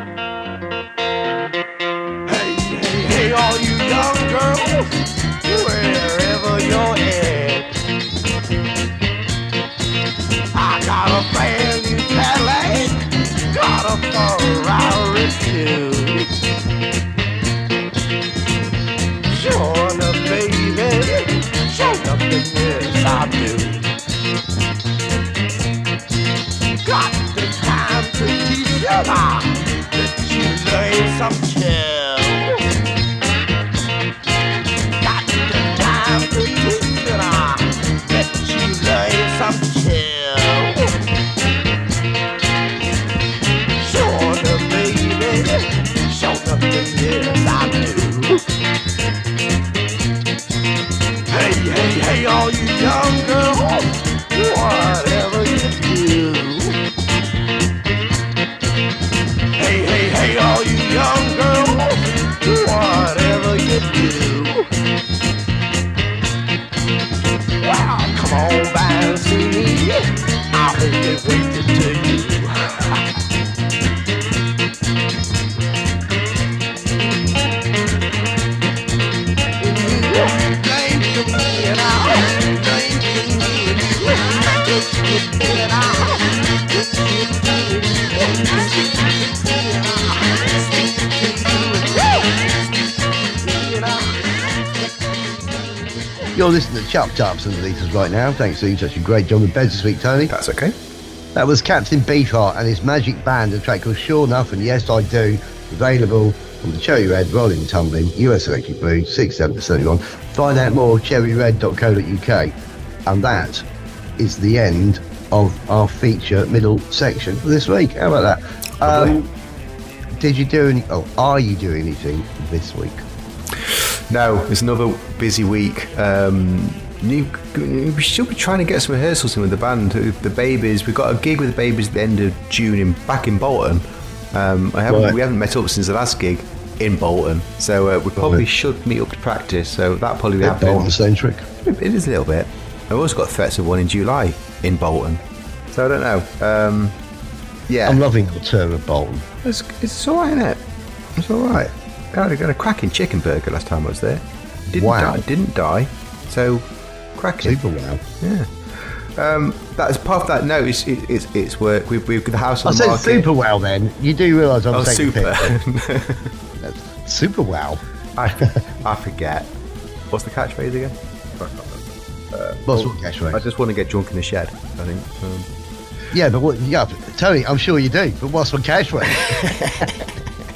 Speaker 6: Hey, hey, hey, all you young girls, wherever you're at, I got a brand new Cadillac, got a Ferrari too. Sure enough, baby, sure enough, yes, I do. Got the time to teach you now, that you learn some chill. To teach you now, that you learn some chill. Sure enough, baby, sure enough, yes, I do. Hey, hey, hey, all Well, come on by and see me. I'll be waiting to you.
Speaker 3: You're listening to Chop Tops underneath us right now. Thanks for you such a great job with beds this week, Tony.
Speaker 4: That's okay.
Speaker 3: That was Captain Beefheart and his Magic Band, a track called Sure Enough, and Yes I Do, available on the Cherry Red Rolling Tumbling U S Electric Blue six seven seven one. Find out more at cherry red dot co dot uk. And that is the end of our feature middle section for this week. How about that? Um, did you do any? Oh, are you doing anything this week?
Speaker 4: No, it's another busy week. Um, you, we should be trying to get some rehearsals in with the band. The Babies, we've got a gig with the Babies at the end of June in back in Bolton. Um, I haven't,
Speaker 3: right.
Speaker 4: We haven't met up since the last gig in Bolton, so uh, we probably
Speaker 3: right.
Speaker 4: should meet up to practice. So that probably be
Speaker 3: Bit
Speaker 4: happening.
Speaker 3: Bolton-centric.
Speaker 4: It is a little bit. I've also got threats of one in July in Bolton, so I don't know. Um, yeah,
Speaker 3: I'm loving the tour of Bolton.
Speaker 4: It's, it's all right, isn't it? It's all right. I got a cracking chicken burger last time I was there. Didn't
Speaker 3: Wow.
Speaker 4: die, didn't die. So cracking.
Speaker 3: Super wow.
Speaker 4: Yeah. Um, that's part of that. No, it's it, it's, it's work. We've we've got the house on
Speaker 3: I
Speaker 4: the
Speaker 3: said
Speaker 4: market.
Speaker 3: super well then. You do realise I'm
Speaker 4: Oh,
Speaker 3: taking
Speaker 4: super.
Speaker 3: a pic. Super wow.
Speaker 4: I I forget. What's the catchphrase again? Uh,
Speaker 3: What's
Speaker 4: oh,
Speaker 3: what catchphrase?
Speaker 4: I just want to get drunk in the shed. I think. Um,
Speaker 3: Yeah, but what? Yeah, Tony, I'm sure you do. But what's my catchphrase?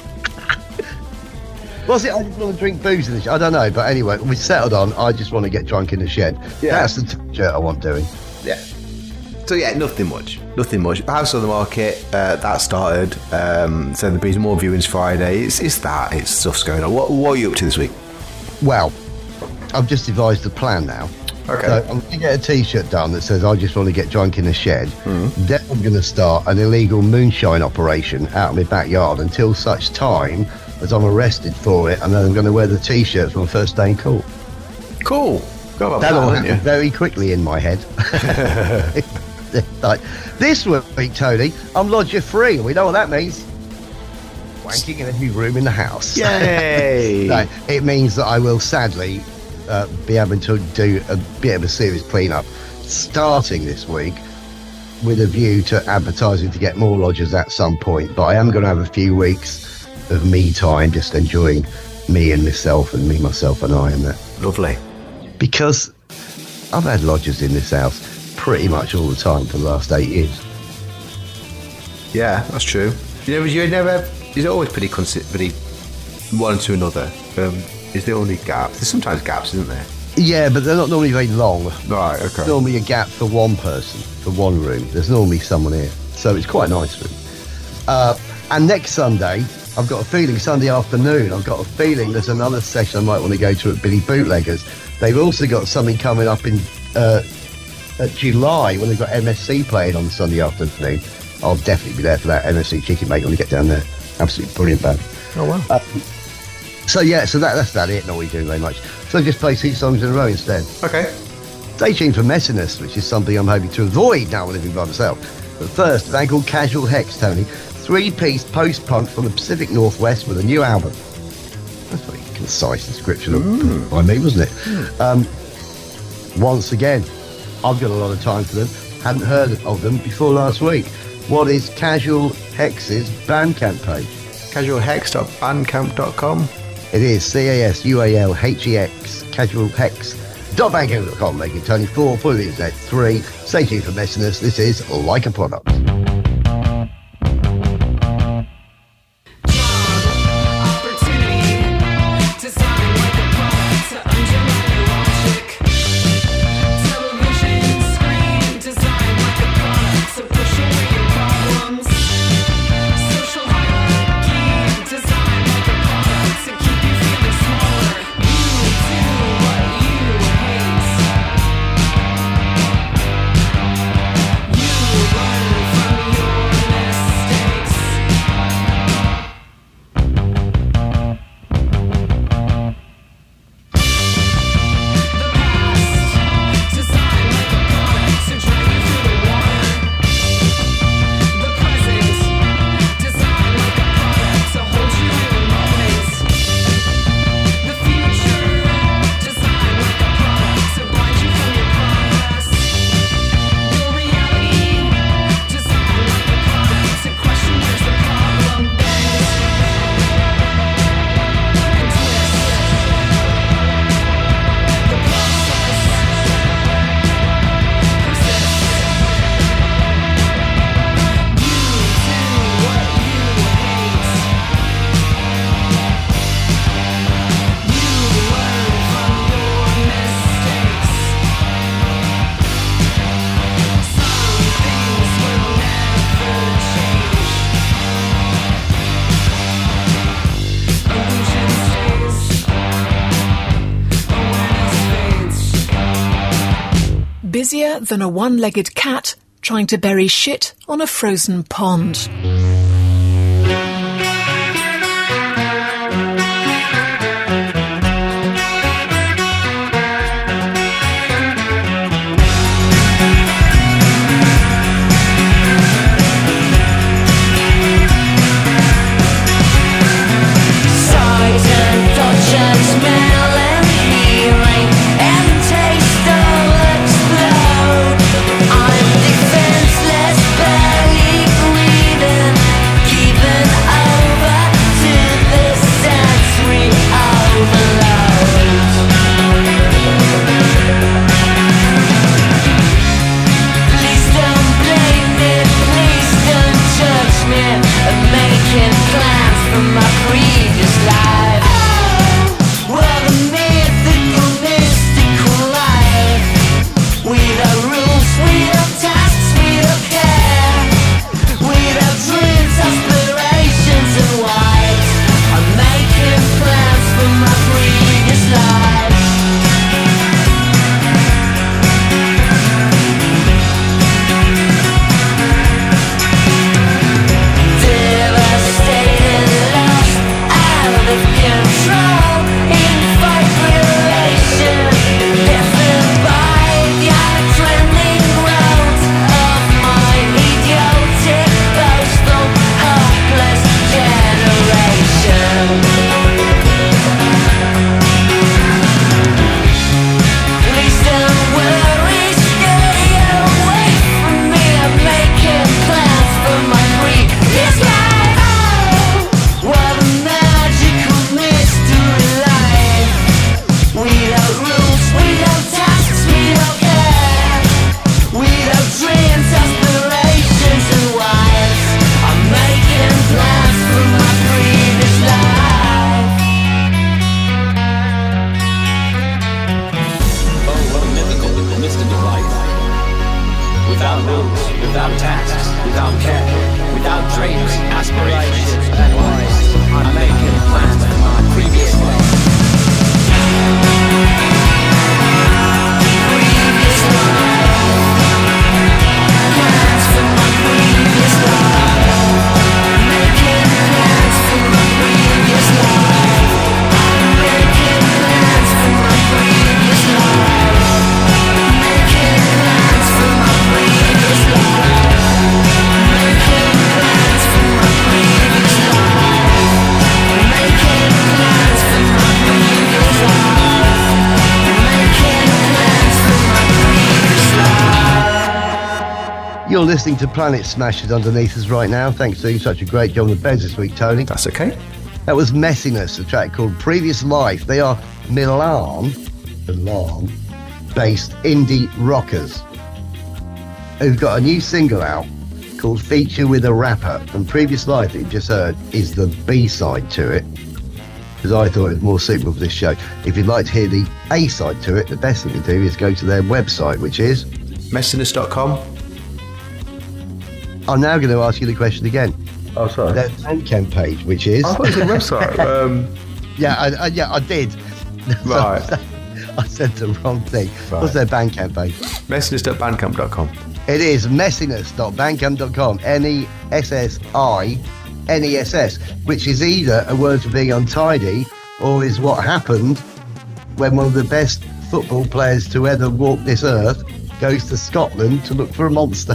Speaker 3: Was it? I just want to drink booze in the shed. I don't know, but anyway, we settled on. I just want to get drunk in the shed.
Speaker 4: Yeah.
Speaker 3: That's the t-shirt I want doing.
Speaker 4: yeah. So yeah, nothing much. Nothing much. House on the market. Uh, that started. Um, so there'll be more viewings Friday. It's it's that. It's stuff's going on. What what are you up to this week?
Speaker 3: Well, I've just devised a plan now.
Speaker 4: Okay.
Speaker 3: So I'm going to get a T-shirt done that says "I just want to get drunk in the shed."
Speaker 4: Mm-hmm.
Speaker 3: Then I'm going to start an illegal moonshine operation out in my backyard until such time as I'm arrested for it, and then I'm going to wear the T-shirt for my first day in court.
Speaker 4: Cool. Got a
Speaker 3: That'll
Speaker 4: plan,
Speaker 3: happen
Speaker 4: haven't you?
Speaker 3: very quickly in my head. Like, this week, Tony, I'm lodger free. We know what that means. Wanking in every room in the house.
Speaker 4: Yay!
Speaker 3: No, it means that I will sadly uh, be having to do a bit of a serious clean-up starting this week with a view to advertising to get more lodgers at some point. But I am going to have a few weeks of me time, just enjoying me and myself and me, myself and I and that.
Speaker 4: Lovely.
Speaker 3: Because I've had lodgers in this house pretty much all the time for the last eight years.
Speaker 4: Yeah, that's true. You never, you never. Is always pretty consi- pretty one to another. Um, is there only gaps? There's sometimes gaps, isn't there?
Speaker 3: Yeah, but they're not normally very long.
Speaker 4: Right. Okay.
Speaker 3: There's normally a gap for one person, for one room. There's normally someone here. So it's quite nice for me. Uh, and next Sunday, I've got a feeling, Sunday afternoon, I've got a feeling there's another session I might want to go to at Billy Bootleggers. They've also got something coming up in uh, at July when they've got M S C playing on Sunday afternoon. I'll definitely be there for that M S C Chicken Mate when we get down there. Absolutely brilliant band.
Speaker 4: Oh wow.
Speaker 3: Uh, so yeah, so that, that's about it. Not really doing very much. So just play two songs in a row instead.
Speaker 4: Okay.
Speaker 3: Stay tuned for Messiness, which is something I'm hoping to avoid now I'm living by myself. But first, a band called Casual Hex, Tony. Three-piece post-punk from the Pacific Northwest with a new album. That's a very concise description of by me, wasn't it? Mm. Um, once again, I've got a lot of time for them. Hadn't heard of them before last week. What is Casual Hex's Bandcamp page?
Speaker 4: casual hex dot bandcamp dot com.
Speaker 3: It is C A S U A L H E X, Casual Hex dot bandcamp dot com. Making Tony four, put it at three. Stay tuned for Messiness. This is Like a Product.
Speaker 5: From
Speaker 1: busier than a one-legged cat trying to bury shit on a frozen pond.
Speaker 3: You're listening to Planet Smashers underneath us right now. Thanks for doing such a great job on the beds this week, Tony.
Speaker 4: That's okay.
Speaker 3: That was Messiness, a track called Previous Life. They are Milan, Milan based indie rockers who've got a new single out called Feature with a Rapper. And Previous Life that you just heard is the B-side to it, because I thought it was more suitable for this show. If you'd like to hear the A-side to it, the best thing to do is go to their website, which is
Speaker 4: messiness dot com.
Speaker 3: I'm now going to ask you the question again.
Speaker 4: Oh, sorry.
Speaker 3: Their Bandcamp page, which is...
Speaker 4: I thought it was a website. um,
Speaker 3: yeah, I, I, yeah, I did.
Speaker 4: Right.
Speaker 3: I said the wrong thing.
Speaker 4: Right.
Speaker 3: What's their Bandcamp page?
Speaker 4: messiness dot bandcamp dot com.
Speaker 3: It is messiness dot bandcamp dot com. M E S S I N E S S, which is either a word for being untidy or is what happened when one of the best football players to ever walk this earth goes to Scotland to look for a monster.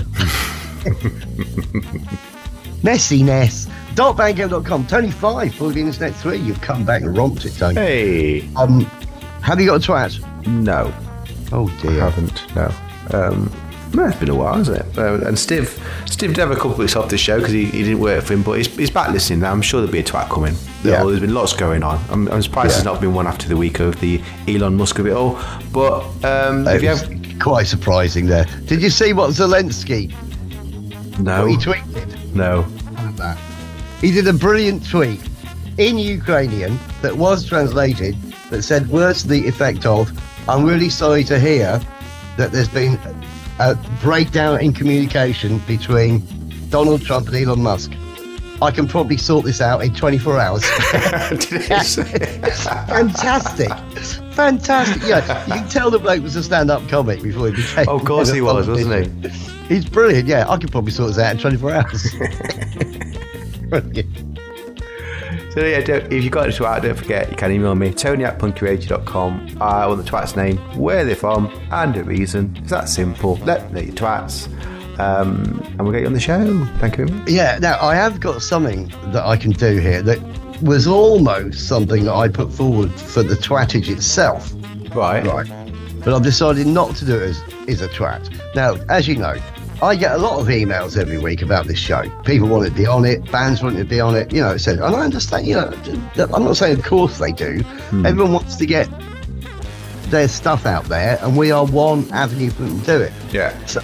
Speaker 3: messiness dot bandcamp dot com. Tony five, Paul Venus Net three. You've come back and romped it, Tony.
Speaker 4: Hey.
Speaker 3: Um, have you got a twat?
Speaker 4: No.
Speaker 3: Oh dear.
Speaker 4: I haven't, no. Um, no, it's been a while, hasn't it? Uh, and Steve Steve did have a couple of weeks off this show because he, he didn't work for him, but he's, he's back listening now. I'm sure there'll be a twat coming.
Speaker 3: Yeah.
Speaker 4: There's been lots going on. I'm, I'm surprised
Speaker 3: Yeah.
Speaker 4: there's not been one after the week of the Elon Musk of it all. But um,
Speaker 3: It
Speaker 4: if you
Speaker 3: was
Speaker 4: have...
Speaker 3: quite surprising there. Did you see what Zelensky
Speaker 4: No.
Speaker 3: what he tweeted?
Speaker 4: No.
Speaker 3: That. He did a brilliant tweet in Ukrainian that was translated that said words to the effect of, I'm really sorry to hear that there's been a breakdown in communication between Donald Trump and Elon Musk. I can probably sort this out in twenty-four hours.
Speaker 4: Did it say-
Speaker 3: Fantastic. Fantastic. Yeah, you can tell the bloke was a stand-up comic before he became.
Speaker 4: Oh, of course he was, wasn't he?
Speaker 3: He's brilliant. Yeah, I could probably sort this out in twenty-four hours. Brilliant.
Speaker 4: So yeah, don't, if you've got it to out, don't forget, you can email me, tony at punky radio dot com. I want the twat's name, where they're from, and a reason. It's that simple. Let me know your twats. Um, and we'll get you on the show. Thank you very much.
Speaker 3: Yeah, now I have got something that I can do here that was almost something that I put forward for the twattage itself.
Speaker 4: Right.
Speaker 3: Right. But I've decided not to do it as, as a twat. Now, as you know, I get a lot of emails every week about this show. People want to be on it, bands want to be on it, you know, et cetera. And I understand, you know, I'm not saying of course they do. Hmm. Everyone wants to get their stuff out there, and we are one avenue for them to do it.
Speaker 4: Yeah.
Speaker 3: So,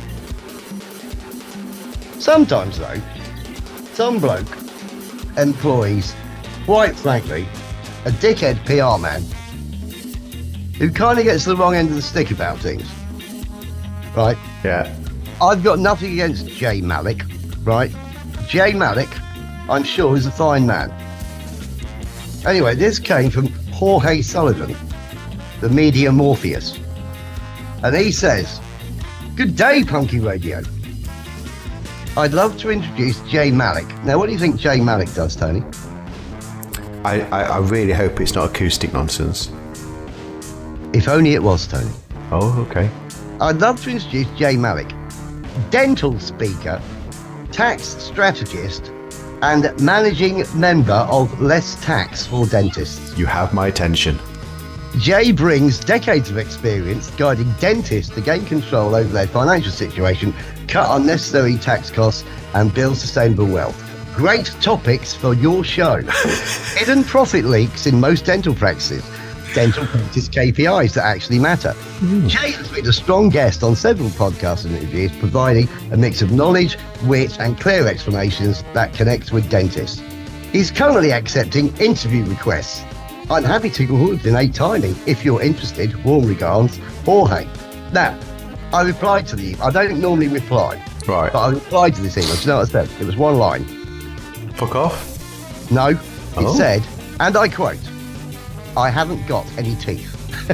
Speaker 3: sometimes, though, some bloke employs, quite frankly, a dickhead P R man who kind of gets the wrong end of the stick about things. Right?
Speaker 4: Yeah.
Speaker 3: I've got nothing against Jay Malik, right? Jay Malik, I'm sure, is a fine man. Anyway, this came from Jorge Sullivan, the media Morpheus. And he says, "Good day, Punky Radio. I'd love to introduce Jay Malik." Now, what do you think Jay Malik does, Tony?
Speaker 4: I, I, I really hope it's not acoustic nonsense.
Speaker 3: If only it was, Tony.
Speaker 4: Oh, okay.
Speaker 3: I'd love to introduce Jay Malik, dental speaker, tax strategist, and managing member of Less Tax for Dentists.
Speaker 4: You have my attention.
Speaker 3: Jay brings decades of experience guiding dentists to gain control over their financial situation, cut unnecessary tax costs, and build sustainable wealth. Great topics for your show. Hidden profit leaks in most dental practices. Dental practice K P Is that actually matter. Mm. Jay has been a strong guest on several podcasts and interviews, providing a mix of knowledge, wit, and clear explanations that connect with dentists. He's currently accepting interview requests. I'm happy to coordinate timing if you're interested. Warm regards, Jorge. Now, I replied to the email. I don't normally reply.
Speaker 4: Right.
Speaker 3: But I replied to this email. Do you know what I said? It was one line.
Speaker 4: Fuck off?
Speaker 3: No. It
Speaker 4: Oh.
Speaker 3: said, and I quote, "I haven't got any teeth."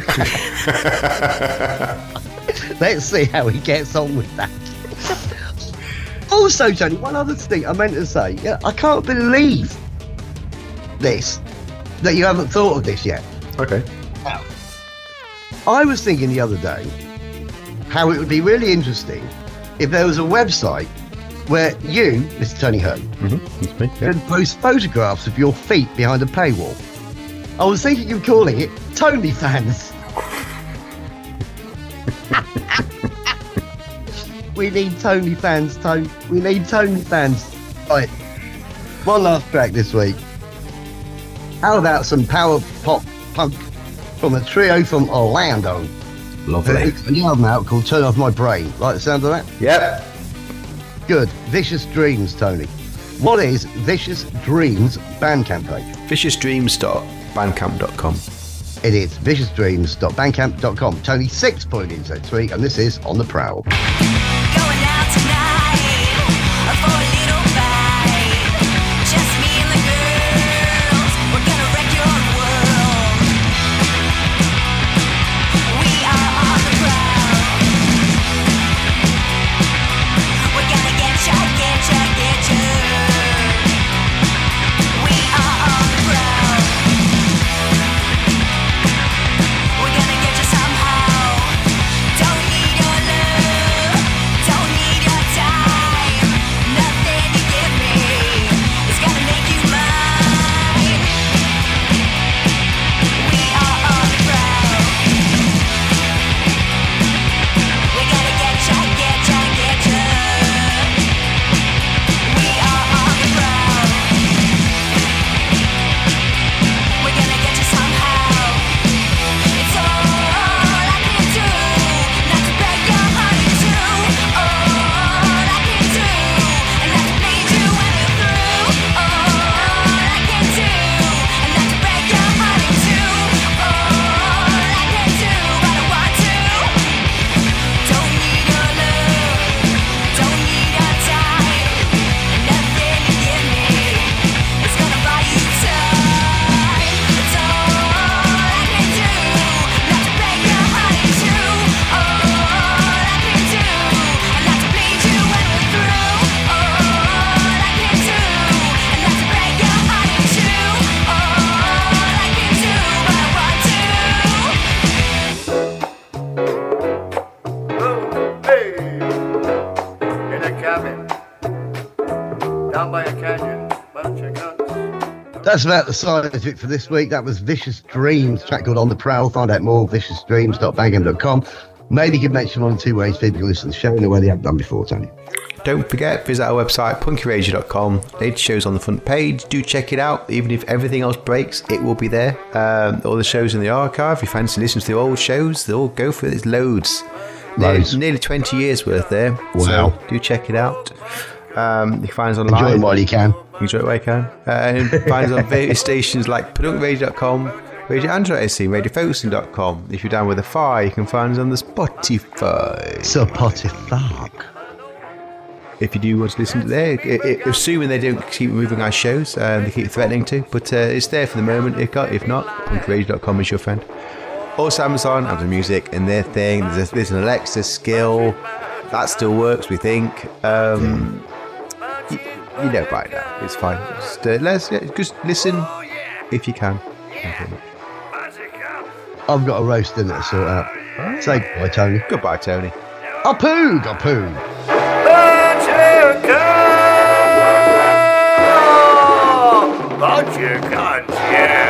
Speaker 3: Let's see how he gets on with that. Also, Tony, one other thing I meant to say. Yeah, I can't believe this, that you haven't thought of this yet.
Speaker 4: Okay.
Speaker 3: I was thinking the other day how it would be really interesting if there was a website where you, Mister Tony Hearn,
Speaker 4: Mm-hmm. That's me. Yeah.
Speaker 3: could post photographs of your feet behind a paywall. I was thinking of calling it Tony Fans. We need Tony Fans, Tony. We need Tony Fans. Right. One last track this week. How about some power pop punk from a trio from Orlando?
Speaker 4: Lovely.
Speaker 3: It's a new album out called Turn Off My Brain. Like the sound of that?
Speaker 4: Yep.
Speaker 3: Good. Vicious Dreams, Tony. What is Vicious Dreams Bandcamp page?
Speaker 4: viciousdreams dot bandcamp dot com.
Speaker 3: It is vicious dreams dot bandcamp dot com. Tony six point in this week, and this is On the Prowl.
Speaker 5: Going out tonight for a little fight. Just me and the girls. We're gonna wreck your world. We are on the prowl. We're gonna get ya, get ya, get ya. We are on the prowl. We're gonna get you somehow. Don't need your love.
Speaker 3: That's about the size of it for this week. That was Vicious Dreams, track called On the Prowl. Find out more, vicious dreams dot bandcamp dot com. Maybe you can mention one or two ways people can listen to the show in a way they haven't done before, Tony.
Speaker 4: Don't forget, visit our website, punky radio dot com. Latest shows on the front page. Do check it out. Even if everything else breaks, it will be there. Um, all the shows in the archive. If you fancy listening to the old shows, they'll all go for it. There's loads.
Speaker 3: Loads.
Speaker 4: Nearly, nearly twenty years worth there.
Speaker 3: Wow.
Speaker 4: So do check it out. Um, you can find us online.
Speaker 3: Enjoy it while you can.
Speaker 4: Enjoy it while you can. Uh, and find us on various stations like punk radio dot com, Radio Android dot S E, radio focusing dot com. If you're down with a fire, you can find us on the Spotify.
Speaker 3: Spotify.
Speaker 4: If you do want to listen to there, it, it, assuming they don't keep moving our shows, um, they keep threatening to, but uh, it's there for the moment. If not, if not punk radio dot com is your friend. Also Amazon, Amazon Music and their thing. There's, a, there's an Alexa skill. That still works, we think. Um, you, you know by now. It's fine. Just, uh, let's, just listen if you can. Thank you very much.
Speaker 3: I've got a roast dinner to sort out. Say goodbye, Tony.
Speaker 4: Goodbye, Tony.
Speaker 3: A poog, a poog.
Speaker 6: But you can't, yeah.